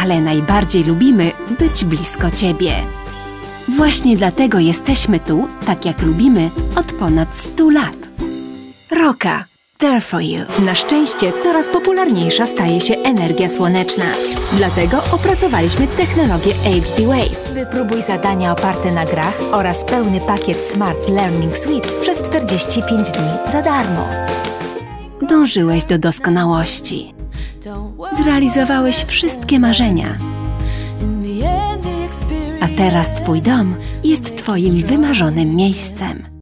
ale najbardziej lubimy być blisko Ciebie. Właśnie dlatego jesteśmy tu, tak jak lubimy, od ponad 100 lat. Roka, there for you. Na szczęście coraz popularniejsza staje się energia słoneczna. Dlatego opracowaliśmy technologię HD Wave. Wypróbuj zadania oparte na grach oraz pełny pakiet Smart Learning Suite przez 45 dni za darmo. Dążyłeś do doskonałości. Zrealizowałeś wszystkie marzenia. A teraz Twój dom jest Twoim wymarzonym miejscem.